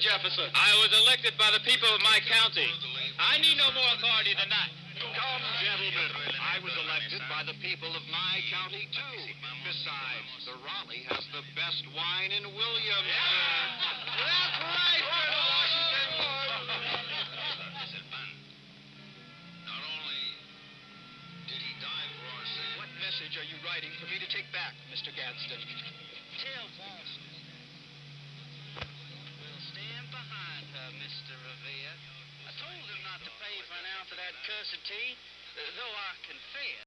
Jefferson? I was elected by the people of my county. I need no more authority than that. Come, gentlemen. I was elected by the people of my county, too. Besides, the Raleigh has the best wine in Williamsburg. That's right, Colonel Washington. Not only did he die for our sins. What message are you writing for me to take back, Mr. Gadsden? Tell Boston. We'll stand behind her, Mr. Revere. I told him not to pay for an ounce of that cursed tea, though I confess.